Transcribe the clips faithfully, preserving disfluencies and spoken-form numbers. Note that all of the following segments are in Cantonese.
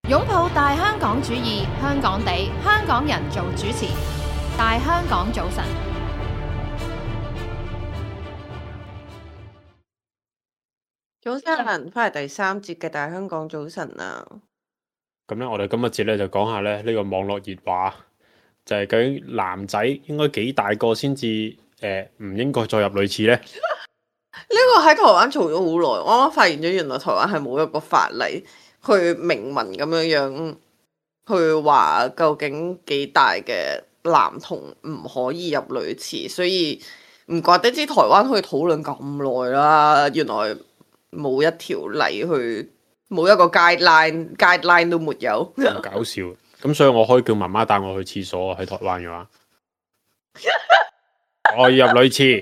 擁抱大香港主義，香港地，香港人做主持。大香港早晨， 早晨，翻嚟第三節嘅大香港早晨啊！ 咁咧，我哋今日節咧就講下咧呢個網絡熱話，就係究竟男仔應該幾大個先至誒唔應該再入女廁咧？ 呢個喺台灣嘈咗好耐，我啱啱發現咗，原來台灣係冇一個法例去明文咁樣樣去話究竟幾大嘅男童唔可以入女廁，所以唔怪得知台灣可以討論咁耐啦。原來冇一條例去，冇一個 guideline guideline 都沒有。 咁搞笑，咁所以我可以叫媽媽帶我去廁所喺台灣嘅話，我要入女廁。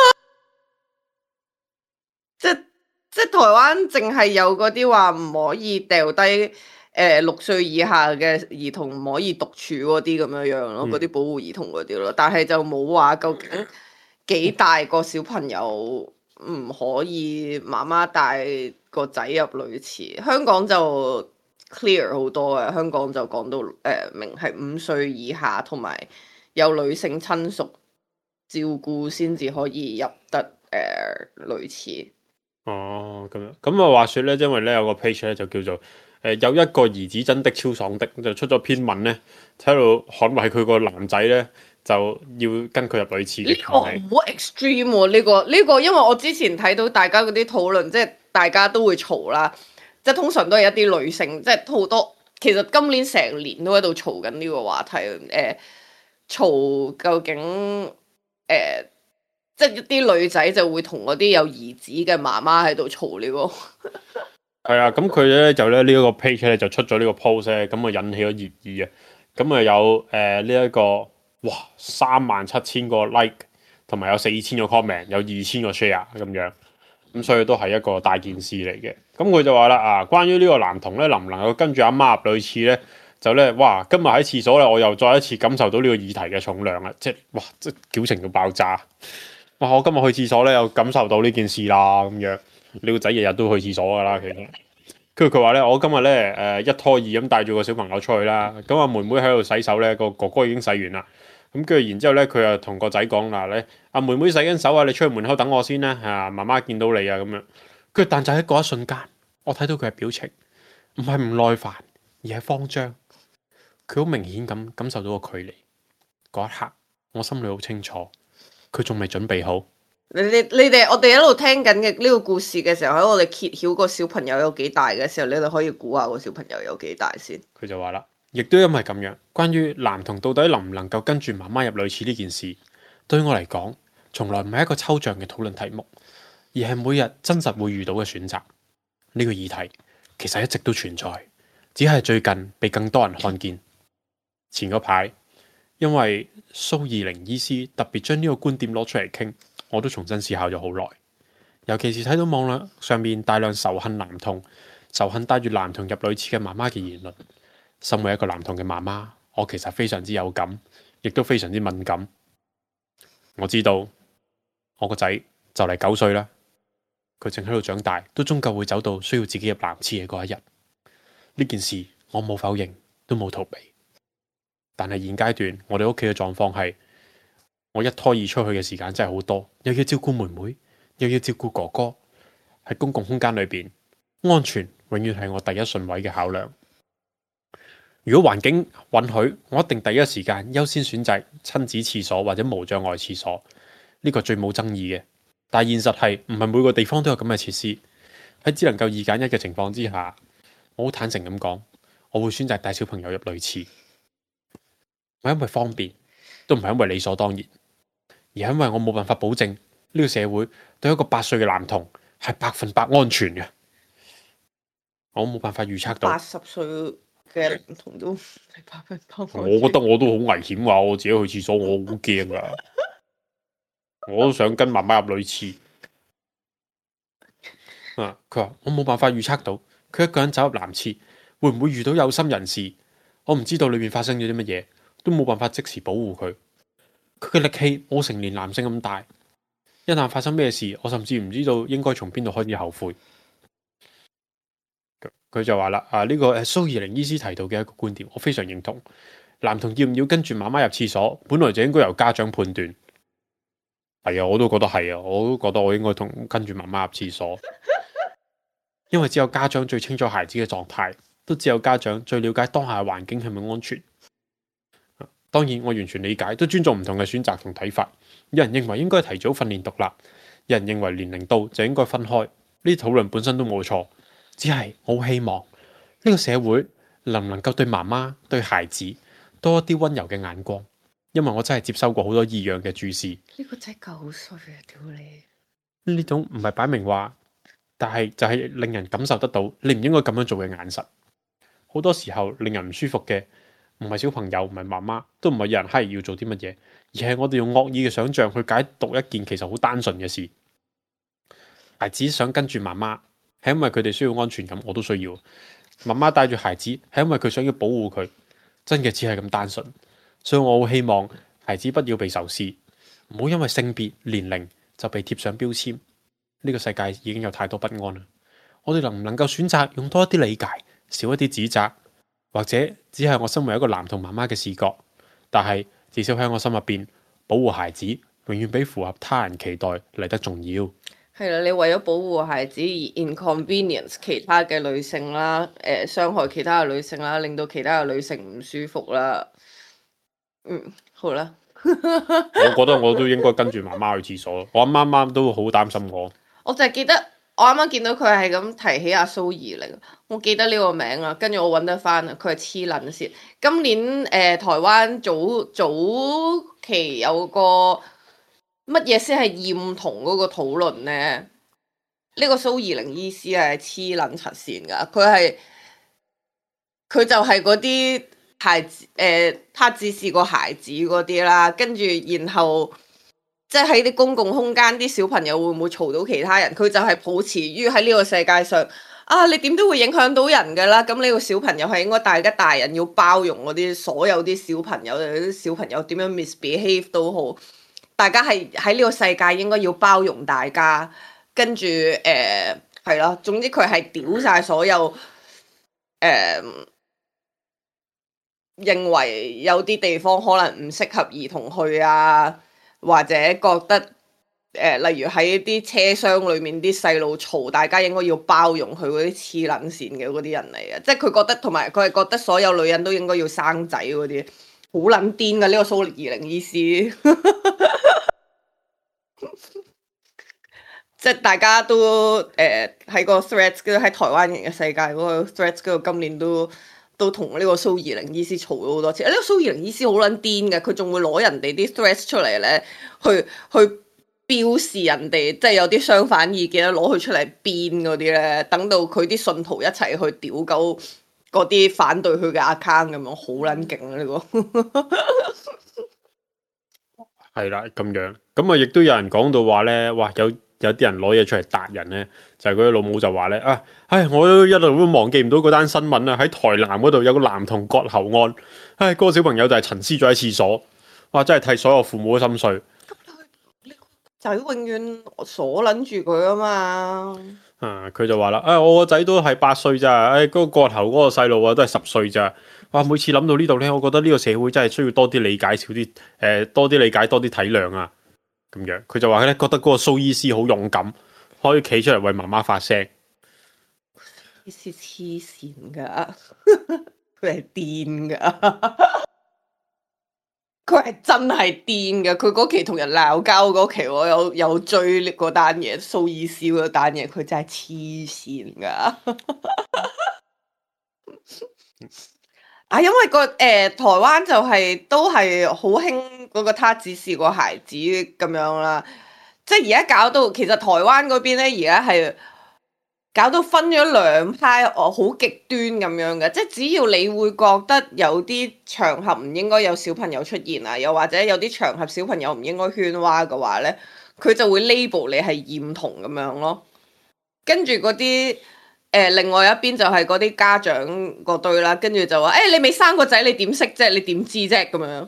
即即台灣淨係有嗰啲話唔可以掉低誒六歲以下嘅兒童唔可以獨處嗰啲咁樣樣咯，嗰啲、嗯、保護兒童嗰啲咯，但係就冇話究竟幾大個小朋友唔可以媽媽帶個仔入女廁。香港就 clear 好多嘅，香港就講到誒、呃、明係五歲以下同埋有女性親屬照顧先至可以入得誒、呃、女廁。 哦，咁樣咁啊！話說咧，因為咧有個 page 咧就叫做誒、呃、有一個兒子真的超爽的，就出咗篇文咧，喺度捍衞佢個男仔咧就要跟佢入女廁嘅。 呢個好 extreme 喎！呢個呢個，因為我之前睇到大家嗰啲討論，即係大家都會嘈啦，即係通常都係一啲女性，即係好多。其實今年成年都喺度嘈緊呢個話題，誒、呃、嘈究竟誒。呃即係一啲女仔就會同嗰啲有兒子嘅媽媽喺度嘈呢個， 係啊，咁佢咧就咧呢一個 page 咧就出咗呢個 post 咧，咁啊引起咗熱議啊，咁啊有誒呢一個哇三萬七千個 like，同埋有四千個 comment，有二千個 share 咁樣，咁所以都係一個大件事嚟嘅。咁佢就話啦啊，關於呢個男童咧能唔能夠跟住阿媽入女廁咧，就咧哇今日喺廁所咧，我又再一次感受到呢個議題嘅重量啦，即係哇即係矯情到爆炸。哇！我今日去廁所咧，又感受到呢件事啦，咁樣你個仔日日都去廁所噶啦，其實。跟住佢話咧，我今日咧誒一拖二咁帶住個小朋友出去啦，咁阿妹妹喺度洗手咧，個哥哥已經洗完啦。咁跟住然之後咧，佢又同個仔講啦咧，阿妹妹洗緊手啊，你出去門口等我先啦，嚇媽媽見到你啊咁樣。跟住但就喺嗰一瞬間，我睇到佢嘅表情，唔係唔耐煩，而係慌張。佢好明顯咁感受到個距離。嗰一刻，我心裏好清楚。佢仲未準備好。 你你你哋，我哋一路聽緊嘅呢個故事嘅時候，喺我哋揭曉個小朋友有幾大嘅時候，你哋可以估下個小朋友有幾大先。 佢就話啦，亦都因為咁樣，關於男童到底能唔能夠跟住媽媽入女廁呢件事，對於我嚟講，從來唔係一個抽象嘅討論題目，而係每日真實會遇到嘅選擇。呢個議題其實一直都存在，只係最近被更多人看見。前嗰排，因為蘇二玲醫師特別將呢個觀點攞出嚟傾，我都重新思考咗好耐。尤其是睇到網絡上面大量仇恨男童、仇恨帶住男童入女廁嘅媽媽嘅言論，身為一個男童嘅媽媽，我其實非常之有感，亦都非常之敏感。我知道我個仔就嚟九歲啦，佢正喺度長大，都終究會走到需要自己入男廁嘅嗰一日。呢件事我冇否認，都冇逃避。但係現階段，我哋屋企嘅狀況係，我一拖二出去嘅時間真係好多，又要照顧妹妹，又要照顧哥哥，喺公共空間裏邊，安全永遠係我第一順位嘅考量。如果環境允許，我一定第一時間優先選擇親子廁所或者無障礙廁所，呢個最冇爭議嘅。但係現實係唔係每個地方都有咁嘅設施，喺只能夠二揀一嘅情況之下，我好坦誠咁講，我會選擇帶小朋友入女廁。唔係因為方便，都唔係因為理所當然，而係因為我冇辦法保證呢個社會對一個八歲嘅男童係百分百安全嘅。我冇辦法預測到八十歲嘅男童都係百分百安全。 我覺得我都好危險㗎，我自己去廁所我好驚㗎，我都想跟媽媽入女廁。啊，佢話我冇辦法預測到佢一個人走入男廁會唔會遇到有心人士，我唔知道裏面發生咗啲乜嘢。都冇辦法即時保護佢，佢嘅力氣冇成年男性咁大，一旦發生咩事，我甚至唔知道應該從邊度開始後悔。 佢就話啦，啊呢、這個誒蘇怡玲醫師提到嘅一個觀點，我非常認同。男童要唔要跟住媽媽入廁所，本來就應該由家長判斷。係啊，我都覺得係啊，我都覺得我應該同跟住媽媽入廁所，因為只有家長最清楚孩子嘅狀態，都只有家長最了解當下嘅環境係咪安全。當然，我完全理解，都尊重唔同嘅選擇同睇法。有人認為應該提早訓練獨立，有人認為年齡到就應該分開。呢啲討論本身都冇錯，只係我好希望呢個社會能唔能夠對媽媽、對孩子多一啲溫柔嘅眼光。因為我真係接收過好多異樣嘅注視。 呢個真係夠衰啊！屌你！ 呢種唔係擺明話，但係就係令人感受得到你唔應該咁樣做嘅眼神。好多時候令人唔舒服嘅，唔係小朋友，唔係媽媽，都唔係有人係要做啲乜嘢，而係我哋用惡意嘅想象去解讀一件其實好單純嘅事。孩子想跟住媽媽，係因為佢哋需要安全感，我都需要。媽媽帶住孩子，係因為佢想要保護佢，真嘅只係咁單純。所以我好希望孩子不要被仇視，唔好因為性別、年齡就被貼上標籤。呢個世界已經有太多不安啦。我哋能唔能夠選擇用多一啲理解，少一啲指責，或者只係我身為一個男同媽媽嘅視覺，但係至少喺我心入邊，保護孩子永遠比符合他人期待嚟得重要。 係啦，你為咗保護孩子而 inconvenience 其他嘅女性啦，誒、呃、傷害其他嘅女性啦，令到其他嘅女性唔舒服啦。嗯，好啦。 我覺得我都應該跟住媽媽去廁所。我啱啱都好擔心我。 我就係記得我啱啱見到佢係咁提起阿蘇怡玲，我記得呢個名啊，跟住我揾得翻啊，佢係黐撚線。今年誒、呃、台灣早早期有個乜嘢先係驗童嗰個討論呢？呢、呢個蘇怡玲醫師係黐撚柒線㗎，佢係佢就係嗰啲。孩子誒，他只是個孩子嗰啲啦，跟住然後即係喺啲公共空間，啲小朋友會唔會嘈到其他人？佢就係抱持於喺呢個世界上啊，你點都會影響到人噶啦。咁呢個小朋友係應該大家大人要包容嗰啲所有啲小朋友，啲小朋友點樣 misbehave 都好，大家係喺呢個世界應該要包容大家。跟住誒係咯，總之佢係屌晒所有誒。呃認為有啲地方可能唔適合兒童去啊，或者覺得誒、呃，例如喺啲車廂裏面啲細路嘈，大家應該要包容佢嗰啲黐撚線嘅嗰啲人嚟嘅，即係佢覺得，同埋佢係覺得所有女人都應該要生仔嗰啲，好撚癲噶呢個蘇怡玲醫師，即係大家都誒喺、呃、個 Threads 喺台灣人嘅世界嗰個 Threads 嗰度，今年都。都同呢個蘇怡玲醫師嘈咗好多次。呢、呢個蘇怡玲醫師好撚癲嘅，佢仲會攞人哋啲 threats 出嚟咧，去去標示人哋，即係有啲相反意見咧，攞佢出嚟編嗰啲咧，等到佢啲信徒一齊去屌鳩嗰啲反對佢嘅 account 咁樣，好撚勁啊！呢個係啦，咁樣咁啊，亦都有人講到話咧，哇有。有啲人攞嘢出嚟達人咧，就係嗰啲老母就話咧啊，唉，我都一路都忘記唔到嗰單新聞啊！喺台南嗰度有個男童割喉案，唉，嗰、嗰個小朋友就係陳屍咗喺廁所，哇！真係替所有父母都心碎。 仔永遠鎖撚住佢啊嘛。 啊，佢就話啦，啊，我個仔都係八歲咋，唉，嗰個割喉嗰個細路啊都係十歲咋。哇！每次諗到呢度咧，我覺得呢個社會真係需要多啲理解，少啲誒，多啲理解，多啲體諒啊！咁樣，佢就話咧，覺得嗰個蘇醫師好勇敢，可以企出嚟為媽媽發聲。 醫師黐線噶，佢係癲噶，佢係真係癲噶。佢嗰期同人鬧交嗰期，我有有追嗰單嘢，蘇醫師嗰單嘢，佢真係黐線噶。啊，因為、那個誒、呃、台灣就係、是、都係好興嗰個他只是個孩子咁樣啦，即係而家搞到其實台灣嗰邊咧，而家係搞到分咗兩派，哦，好極端咁樣嘅，即係只要你會覺得有啲場合唔應該有小朋友出現啊，又或者有啲場合小朋友唔應該喧嘩嘅話咧，佢就會 label 你係厭童咁樣咯，跟住嗰啲。誒、呃，另外一邊就係嗰啲家長嗰堆啦，跟住就話：誒、欸，你未生個仔，你點識啫？你點知啫？咁樣，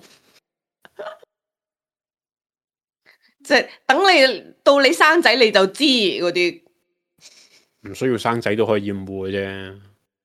即係等你到你生仔你就知嗰啲， 唔需要生仔都可以厭惡嘅啫。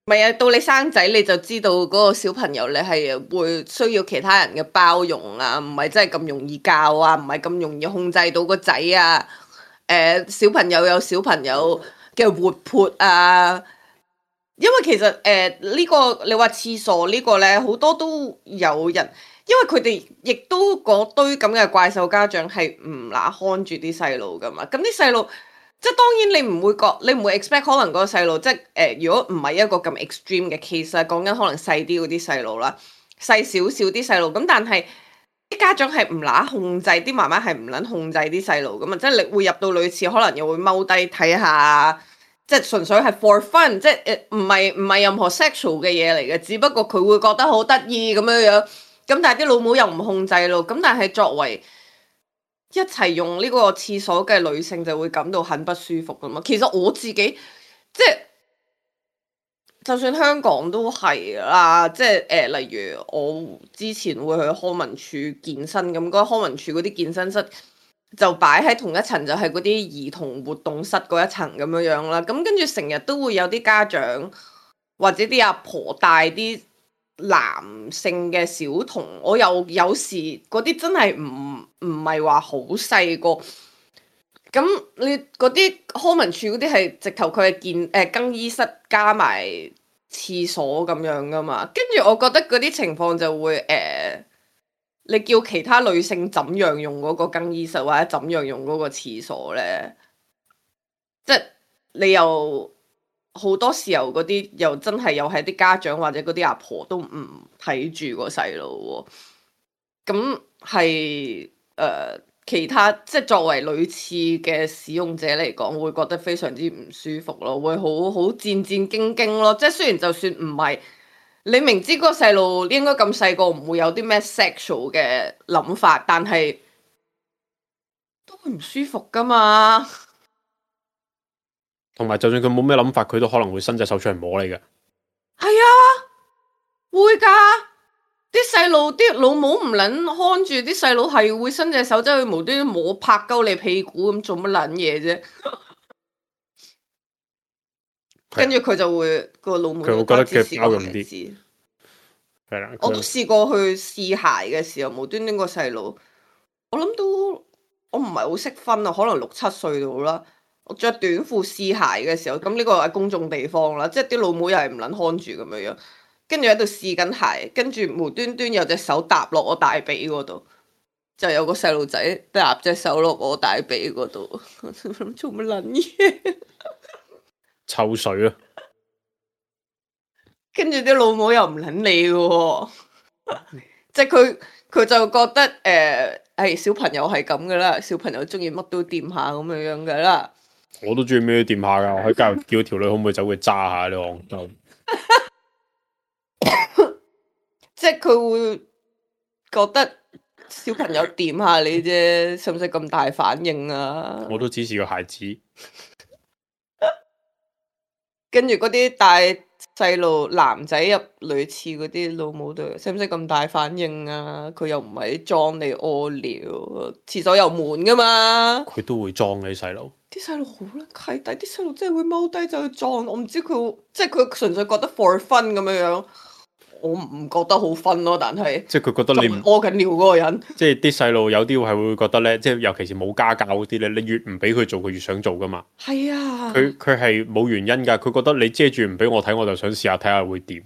唔係啊，到你生仔你就知道嗰個小朋友你係會需要其他人嘅包容啊，唔係真係咁容易教啊，唔係咁容易控制到個仔啊。誒、小朋友有小朋友嘅活潑啊，因為其實誒呢、個你話廁所呢個呢，好多都有人，因為佢哋亦都嗰堆咁嘅怪獸家長係唔乸看住啲細路噶嘛，咁啲細路。即係當然你唔會覺，你唔會 expect 可能嗰個細路，即係誒、呃，如果唔係一個咁 extreme 嘅 case 啦，講緊可能細啲嗰啲細路啦，細少少啲細路，咁但係啲家長係唔乸控制，啲媽媽係唔撚控制啲細路咁啊，即係你會入到女廁，可能又會踎低睇下，即係純粹係 for fun，即係誒唔係唔係任何 sexual 嘅嘢嚟嘅，只不過佢會覺得好得意咁樣樣，咁但係啲老母又唔控制咯，咁但係作為一齊用呢個廁所嘅女性就會感到很不舒服噶嘛。其實我自己即係，就算香港都係啦，即係誒、呃，例如我之前會去康文署健身咁，嗰個康文署嗰啲健身室就擺喺同一層，就係嗰啲兒童活動室嗰一層咁樣樣啦。咁跟住成日都會有啲家長或者啲阿婆帶啲男性嘅小童，我又有時嗰啲真係唔唔係話好細個，咁你嗰啲康文署嗰啲係直頭佢係健誒、呃、更衣室加埋廁所咁樣噶嘛，跟住我覺得嗰啲情況就會誒、呃，你叫其他女性怎樣用嗰個更衣室或者怎樣用嗰個廁所咧，即係你又。好多時候嗰啲又真係又係啲家長或者嗰啲阿婆都唔睇住個細路喎，咁係誒其他即係作為女廁嘅使用者嚟講，會覺得非常之唔舒服咯，會好好戰戰兢兢咯。即係雖然就算唔係你明知嗰個細路應該咁細個唔會有啲咩 sexual 嘅諗法，但係都會唔舒服噶嘛。 同埋就算佢冇咩諗法，佢都可能會伸隻手出嚟摸你嘅。 係啊，會噶，啲細路啲老母唔撚看住，啲細路係會伸隻手走去無端端摸拍鳩你屁股咁做乜撚嘢啫？跟住佢就會個老母佢會覺得佢包容啲。係啦， 我都試過去試鞋嘅時候，無端端個細路，我諗都我唔係好識分啊，可能六七歲到啦。我着短褲試鞋嘅時候，咁呢個係公眾地方啦，即係啲老母又係唔撚看住咁樣樣，跟住喺度試緊鞋，跟住無端端有隻手搭落我大髀嗰度，就有個細路仔搭隻手落我大髀嗰度，做乜撚嘢？ 抽水啊！ 跟住啲老母又唔撚理嘅，即係佢佢就覺得誒，係、呃、小朋友係咁噶啦，小朋友中意乜都掂下咁樣樣噶啦。 我都中意咩都掂下噶，我喺街度叫條女可唔可以走去揸下你戇鳩？ 即係佢會覺得小朋友掂下你啫，使唔使咁大反應啊？ 我都只是個孩子。 跟住嗰啲帶細路男仔入女廁嗰啲老母都使唔使咁大反應啊？佢又唔係裝你屙尿，廁所又滿噶嘛？ 佢都會裝你細路。 啲細路好撚契弟，啲細路真係會踎低就去裝。我唔知佢即係佢純粹覺得 for fun 咁樣樣，我唔覺得好 fun 咯。但係即係佢覺得你唔屙緊尿嗰個人， 即係啲細路有啲係會覺得咧，即係尤其是冇家教嗰啲咧，你越唔俾佢做，佢越想做噶嘛。 係啊， 佢佢係冇原因㗎，佢覺得你遮住唔俾我睇，我就想試下睇下會點。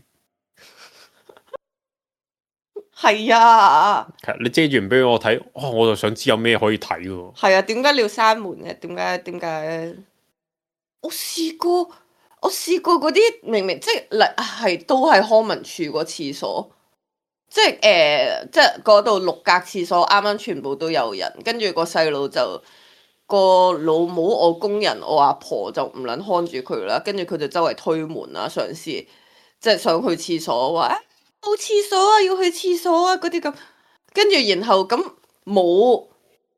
係啊， 你遮住唔俾我睇，哦，我就想知有咩可以睇喎。 係啊，點解你要閂門嘅？點解點解？我試過，我試過嗰啲明明即係嚟係都係康文署個廁所，即係誒、呃，即係嗰度六格廁所，啱啱全部都有人，跟住個細路就個老母，我工人，我阿婆就唔撚看住佢啦，跟住佢就周圍推門啊，嘗試即係想去廁所話。冇廁所啊，要去廁所啊，嗰啲咁，跟住然後咁冇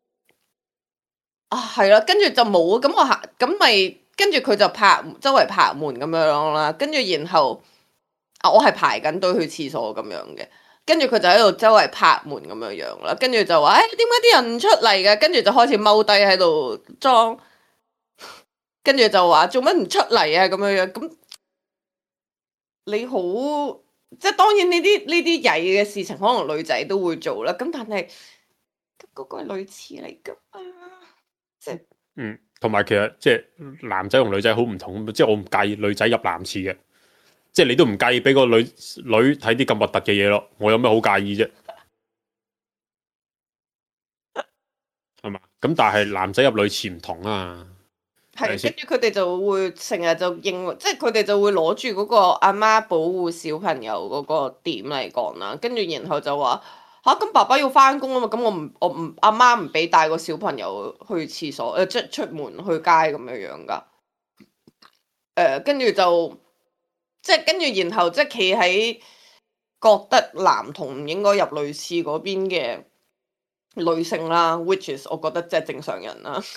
啊，係啦，跟住就冇，咁我行，咁咪跟住佢就拍周圍拍門咁樣啦，跟住然後啊，我係排緊隊去廁所咁樣嘅，跟住佢就喺度周圍拍門咁樣樣啦，跟住就話誒，點解啲人唔出嚟嘅？跟住就開始踎低喺度裝，跟住就話做乜唔出嚟啊？咁樣樣咁。 你好，即係當然呢啲呢啲曳嘅事情，可能女仔都會做啦。咁但係咁嗰個係女廁嚟噶嘛，即係嗯，同埋其實即係男仔同女仔好唔同，即係我唔介意女仔入男廁嘅，即係你都唔介意俾個女女睇啲咁核突嘅嘢咯，我有咩好介意啫？係嘛？咁但係男仔入女廁唔同啊。 係，跟住佢哋就會成日就認，即係佢哋就會攞住嗰個阿媽保護小朋友嗰個點嚟講啦。跟住然後就話吓，咁爸爸要翻工啊嘛，咁我唔我唔阿媽唔俾帶個小朋友去廁所，誒、呃、即係出門去街咁樣樣噶。誒跟住就即係跟住然後即係企喺覺得男童唔應該入女廁嗰邊嘅女性啦，which is 我覺得即係正常人啦。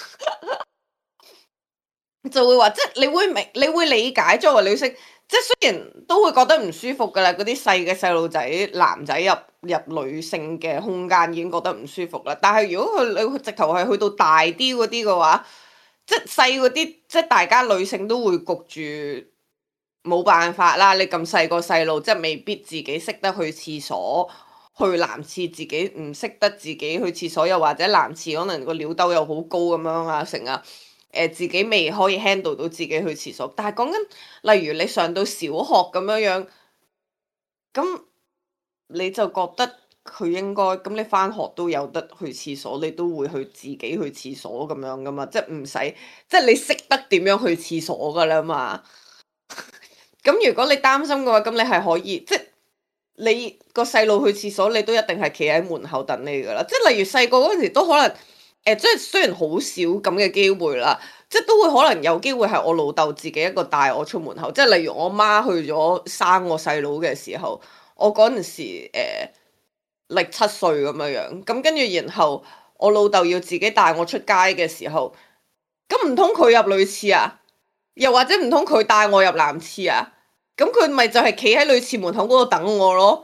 就會話，即係你會明，你會理解作為女性，即係雖然都會覺得唔舒服噶啦，嗰啲細嘅細路仔、男仔入入女性嘅空間已經覺得唔舒服啦。但係如果佢你直頭係去到大啲嗰啲嘅話，即係細嗰啲，即係大家女性都會焗住冇辦法啦。你咁細個細路，即係未必自己識得去廁所，去男廁自己唔識得自己去廁所，又或者男廁可能個尿兜又好高咁樣啊，成啊。誒、呃、自己未可以 handle 到自己去廁所，但係講緊例如你上到小學咁樣樣，咁你就覺得佢應該咁你返學都有得去廁所，你都會去自己去廁所咁樣噶嘛，即係唔使即係你識得點樣去廁所噶啦嘛。咁如果你擔心嘅話，咁你係可以即係你個細路去廁所，你都一定係企喺門口等你噶啦。即係例如細個嗰陣時都可能。誒，即係雖然好少咁嘅機會啦，即係都會可能有機會係我老豆自己一個帶我出門口，即係例如我媽去咗生我細佬嘅時候，我嗰陣時誒，六七歲咁樣樣，咁跟住然後我老豆要自己帶我出街嘅時候，咁唔通佢入女廁啊？又或者唔通佢帶我入男廁啊？咁佢咪就係企喺女廁門口嗰度等我咯？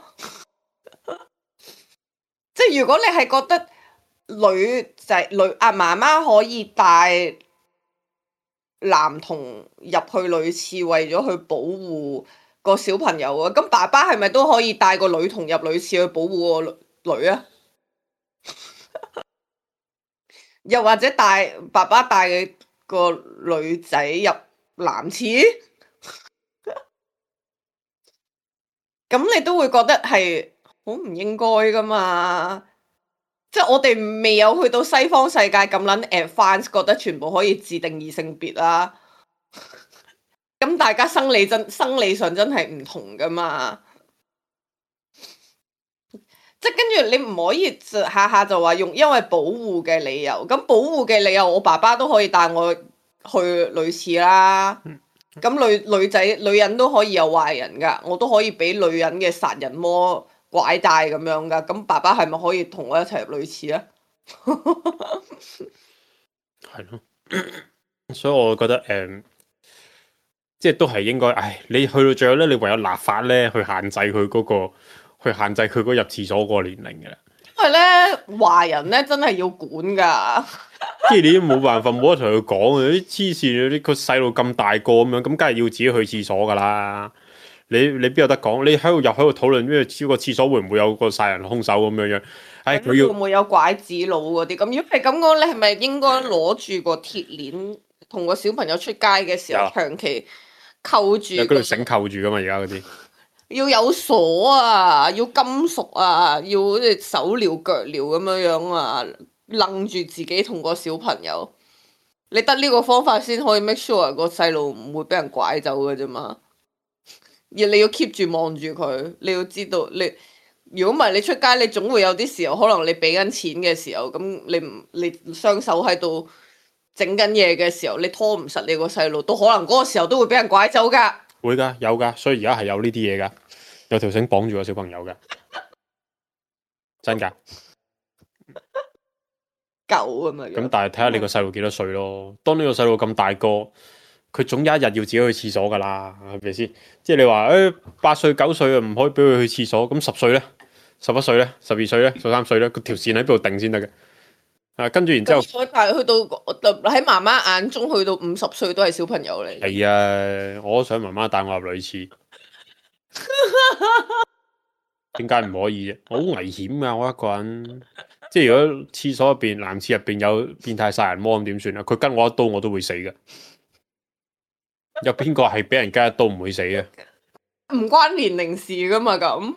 即係如果你係覺得。女仔女啊，媽媽可以帶男童入去女廁，為咗去保護個小朋友啊。咁爸爸係咪都可以帶個女童入女廁去保護個女啊？又或者帶爸爸帶個女仔入男廁？咁你都會覺得係好唔應該噶嘛？即係我哋未有去到西方世界咁撚 advance，覺得全部可以自定義性別啦。咁大家生理真生理上真係唔同噶嘛。即係跟住你唔可以下下就話用因為保護嘅理由。咁保護嘅理由，我爸爸都可以帶我去女廁啦。咁女女仔女人都可以有壞人噶，我都可以俾女人嘅殺人魔拐帶咁樣噶，咁爸爸係咪可以同我一齊入女廁啊？ 係咯，所以我覺得誒、嗯，即係都係應該，唉，你去到最後咧，你唯有立法咧去限制佢嗰、嗰個，去限制佢嗰入廁所嗰個年齡嘅啦。 因為咧，華人咧真係要管噶， 即係你都冇辦法，冇得同佢講啊！啲黐線，啲個細路咁大個咁樣，咁梗係要自己去廁所噶啦。你你邊有得講？你喺度入喺度討論咩？超個廁所會唔會有個殺人兇手咁樣樣？唉，佢要會唔會有拐子佬嗰啲？咁如果係咁講，你係咪應該攞住個鐵鏈同個小朋友出街嘅時候，長期扣住？有嗰條繩扣住噶嘛？而家嗰啲要有鎖啊，要金屬啊，要好似手鐐腳鐐咁樣樣啊，楞住自己同個小朋友。你得呢個方法先可以 make sure 個細路唔會俾人拐走嘅啫嘛。而你要 keep 住望住佢，你要知道你如果唔係你出街，你總會有啲時候，可能你俾緊錢嘅時候，咁你唔你雙手喺度整緊嘢嘅時候，你拖唔實你個細路，都可能嗰個時候都會俾人拐走噶。 會噶，有噶，所以而家係有呢啲嘢噶，有條繩綁住個小朋友噶，真噶。 夠啊嘛。 咁但係睇下你個細路幾多歲咯。當呢個細路咁大個。佢總有一日要自己去廁所噶啦，係咪先？即係你話誒，八歲九歲啊，唔可以俾佢去廁所。咁十歲咧，十一歲咧，十二歲咧，十三歲咧，個條線喺邊度定先得嘅？啊，跟住然之後， 但係去到喺媽媽眼中，去到五十歲都係小朋友嚟。 係啊，我想媽媽帶我入女廁。 點解唔可以啫？好危險噶，我一個人。即係如果廁所入邊、男廁入邊有變態殺人魔咁點算啊？佢吉我一刀，我都會死噶。有邊個係俾人吉一刀唔會死嘅？ 唔關年齡事噶嘛咁。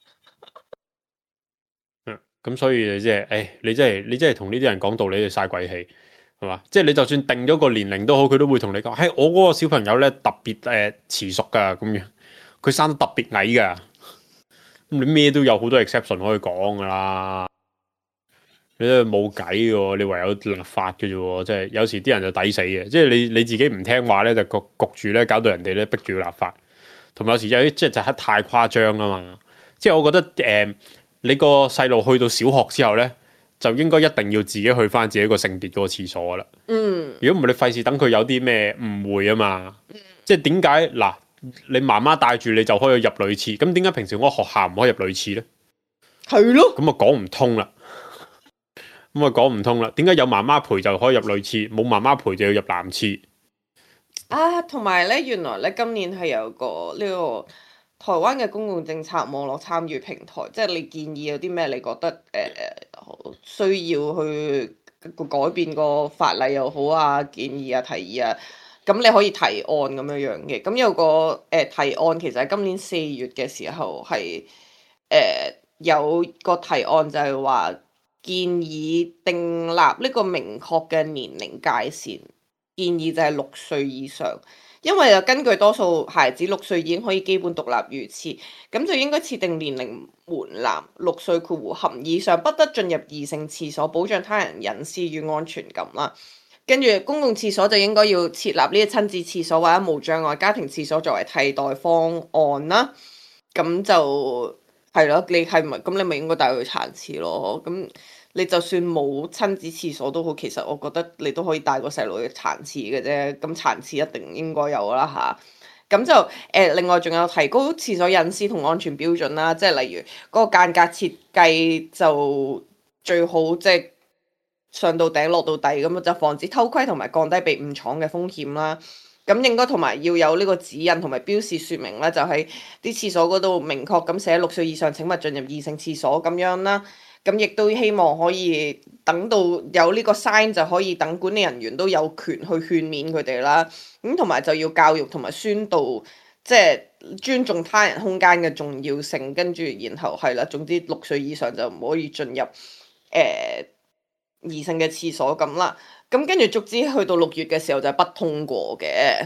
嗯，咁所以即係，誒，你真係你真係同呢啲人講道理，你嘥鬼氣，係嘛？即係你就算定咗個年齡都好，佢都會同你講，係我嗰個小朋友咧特別誒遲熟噶，咁樣佢生得特別矮噶。咁你咩都有好多 exception 可以講噶啦。你都冇計嘅，你唯有立法嘅啫。即係有時啲人就抵死嘅，即係你你自己唔聽話咧，就焗焗住咧，搞到人哋咧逼住要立法。同埋有時有啲即係就係太誇張啊嘛。即係我覺得誒、呃，你個細路去到小學之後咧，就應該一定要自己去翻自己個性別嗰個廁所啦。嗯。如果唔係，你費事等佢有啲咩誤會啊嘛。嗯、即係點解嗱？你媽媽帶住你就可以入女廁，咁點解平時我學校唔可以入女廁咧？係咯。咁啊講唔通啦。咁啊講唔通啦，點解有媽媽陪就可以入女廁，冇媽媽陪就要入男廁？ 啊，同埋咧，原來咧今年係有個呢個台灣嘅公共政策網絡參與平台，即係你建議有啲咩你覺得誒、呃、需要去改變個法例又好啊，建議啊提議啊，咁你可以提案咁樣樣嘅。咁有個誒、呃、提案，其實喺今年四月嘅時候係誒、呃、有個提案就係話。建議訂立呢個明確嘅年齡界線，建議就係六歲以上，因為又根據多數孩子六歲已經可以基本獨立如廁，咁就應該設定年齡門檻，六歲括弧含以上不得進入異性廁所，保障他人隱私與安全感啦。跟住公共廁所就應該要設立呢啲親子廁所或者無障礙家庭廁所作為替代方案啦。咁就係咯，你係咪咁？你咪應該帶佢去殘廁咯。咁你就算冇親子廁所都好，其實我覺得你都可以帶個細路去殘廁嘅啫。咁殘廁一定應該有啦吓，咁就誒、呃，另外仲有提高廁所隱私同安全標準啦。即係例如嗰個間隔設計就最好，即係上到頂落到底咁就防止偷窺同埋降低被誤闖嘅風險啦。咁應該同埋要有呢個指引同埋標示説明咧，就喺啲廁所嗰度明確咁寫六歲以上請勿進入異性廁所咁樣啦。咁亦都希望可以等到有呢個 sign 就可以等管理人員都有權去勸勉佢哋啦。咁同埋就要教育同埋宣導，即係尊重他人空間嘅重要性。跟住然後係啦，總之六歲以上就唔可以進入誒、呃、異性嘅廁所咁啦。咁跟住逐之去到六月嘅時候就係不通過嘅。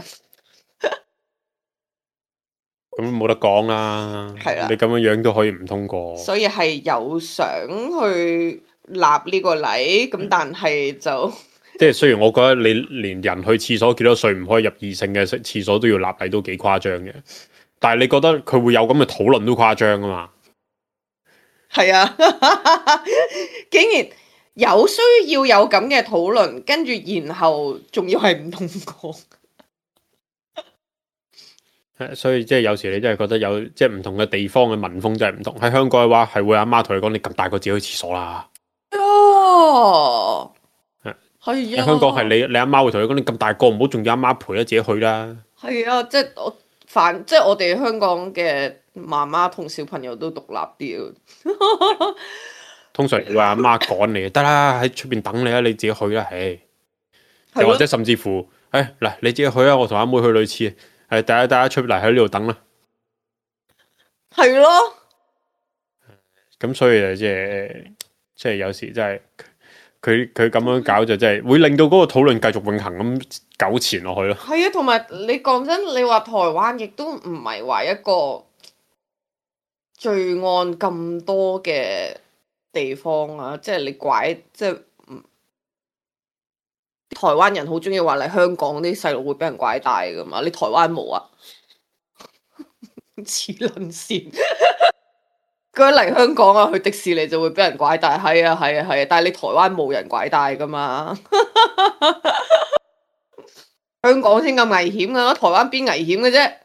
咁冇得講啦，係啦，你咁樣樣都可以唔通過。 所以係有想去立呢個例，咁但係就即係雖然我覺得你連人去廁所幾多歲唔可以入異性嘅廁所都要立例都幾誇張嘅，但係你覺得佢會有咁嘅討論都誇張啊嘛？ 係啊，竟然有需要有咁嘅討論，跟住然後仲要係唔通過。 所以即係有時你真係覺得有即係唔同嘅地方嘅民風真係唔同。喺香港嘅話係會阿媽同你講，你咁大個自己去廁所啦。哦，係係啊。喺香港係你你阿媽會同你講，你咁大個唔好仲要阿媽陪啦，自己去啦。係啊， 即係我反即係我哋香港嘅媽媽同小朋友都獨立啲。 通常會阿媽趕你，得啦，喺出邊等你啦，你自己去啦，唉。又或者甚至乎，誒嗱，你自己去啦，我同阿妹去女廁。係，大家大家出嚟喺呢度等啦。 係咯。 咁所以就即係，即係有時真係，佢佢咁樣搞就真係會令到嗰個討論繼續永恆咁糾纏落去咯。 係啊，同埋你講真，你話台灣亦都唔係話一個罪案咁多嘅地方啊，即係你拐即係。台灣人好中意話嚟香港啲細路會俾人拐帶噶嘛？你台灣冇啊？黐撚線！佢嚟香港啊，去迪士尼就會俾人拐帶，係啊係啊係啊！但係你台灣冇人拐帶噶嘛？香港先咁危險噶，台灣邊危險嘅啫？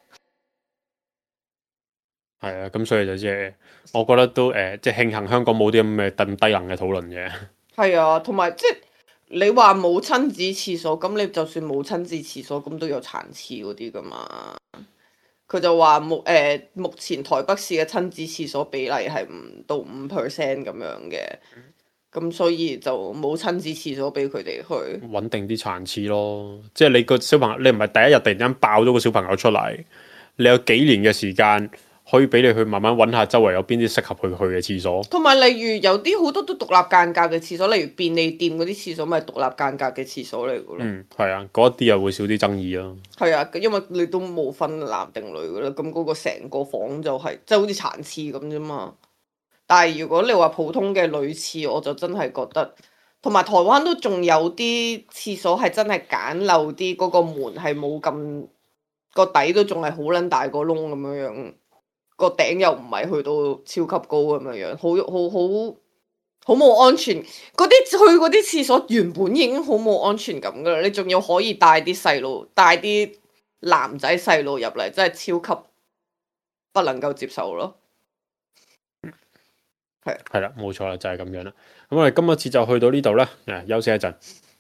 係啊，咁所以就即係，我覺得都誒，即係慶幸香港冇啲咁嘅咁低能嘅討論嘅。係啊，同埋即係。你話冇親子廁所，咁你就算冇親子廁所，咁都有殘廁嗰啲噶嘛？ 佢就話目誒目前台北市嘅親子廁所比例係唔到五 percent 咁樣嘅，咁所以就冇親子廁所俾佢哋去。 穩定啲殘廁咯，即係你個小朋友，你唔係第一日突然間爆咗個小朋友出嚟，你有幾年嘅時間可以俾你去慢慢揾下周圍有邊啲適合佢去嘅廁所。 同埋例如有啲好多都獨立間隔嘅廁所，例如便利店嗰啲廁所咪獨立間隔嘅廁所嚟嘅咯。 嗯，係啊，嗰一啲又會少啲爭議咯。 係啊，因為你都冇分男定女嘅啦，咁嗰個成個房就係即係好似殘廁咁啫嘛。但係如果你話普通嘅女廁，我就真係覺得，同埋台灣都仲有啲廁所係真係簡陋啲，嗰個門係冇咁個底都仲係好撚大個窿咁樣樣，個頂又唔係去到超級高咁樣樣，好好好好冇安全。嗰啲去嗰啲廁所原本已經好冇安全感噶啦，你仲要可以帶啲細路，帶啲男仔細路入嚟，真係超級不能夠接受咯。係係啦，冇錯啦，就係咁樣啦。咁我哋今日次就去到呢度啦，誒，休息一陣。